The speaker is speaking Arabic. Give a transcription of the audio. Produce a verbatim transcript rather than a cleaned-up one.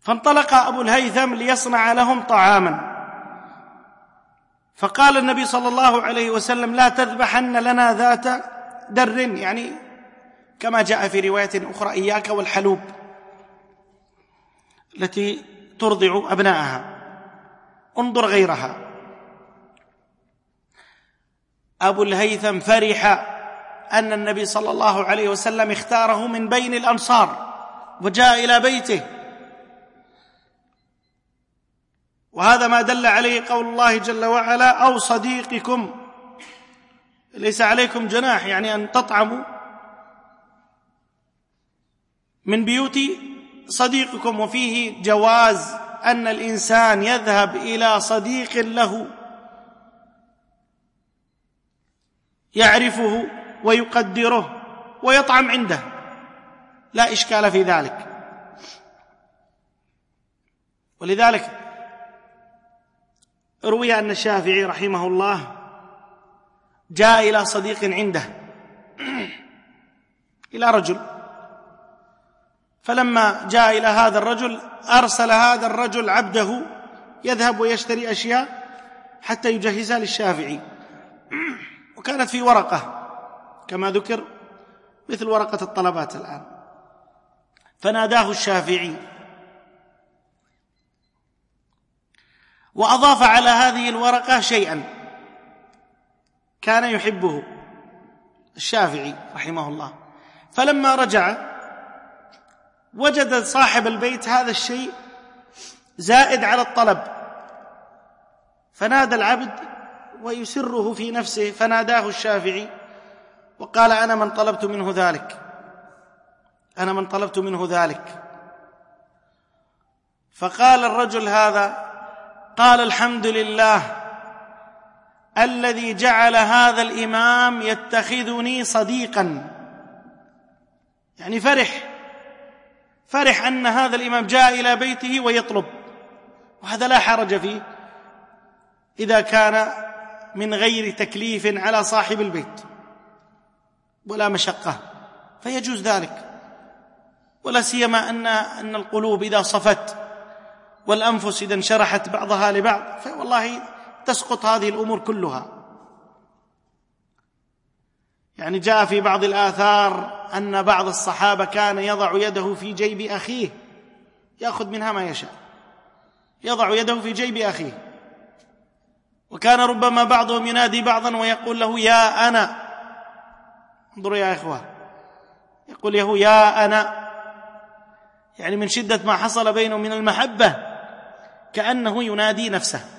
فانطلق أبو الهيثم ليصنع لهم طعاما، فقال النبي صلى الله عليه وسلم: لا تذبحن لنا ذات در، يعني كما جاء في رواية أخرى: إياك والحلوب التي ترضع أبنائها، انظر غيرها. أبو الهيثم فرح أن النبي صلى الله عليه وسلم اختاره من بين الأنصار وجاء إلى بيته، وهذا ما دل عليه قول الله جل وعلا: أو صديقكم ليس عليكم جناح، يعني أن تطعموا من بيوت صديقكم. وفيه جواز أن الإنسان يذهب إلى صديق له يعرفه ويقدره ويطعم عنده، لا إشكال في ذلك. ولذلك روي أن الشافعي رحمه الله جاء إلى صديق عنده، إلى رجل، فلما جاء إلى هذا الرجل أرسل هذا الرجل عبده يذهب ويشتري أشياء حتى يجهزها للشافعي، وكانت في ورقة كما ذكر مثل ورقة الطلبات الآن. فناداه الشافعي وأضاف على هذه الورقة شيئا كان يحبه الشافعي رحمه الله. فلما رجع وجد صاحب البيت هذا الشيء زائد على الطلب، فنادى العبد ويسره في نفسه، فناداه الشافعي وقال: أنا من طلبت منه ذلك، أنا من طلبت منه ذلك. فقال الرجل هذا: قال: الحمد لله الذي جعل هذا الإمام يتخذني صديقا، يعني فرح فرح أن هذا الإمام جاء إلى بيته ويطلب، وهذا لا حرج فيه إذا كان من غير تكليف على صاحب البيت ولا مشقة، فيجوز ذلك. ولا سيما أن أن القلوب إذا صفت والأنفس إذا انشرحت بعضها لبعض فوالله تسقط هذه الأمور كلها. يعني جاء في بعض الآثار أن بعض الصحابة كان يضع يده في جيب أخيه يأخذ منها ما يشاء، يضع يده في جيب أخيه، وكان ربما بعضهم ينادي بعضا ويقول له: يا أنا. انظروا يا إخوة، يقول له: يا أنا، يعني من شدة ما حصل بينه من المحبة كأنه ينادي نفسه.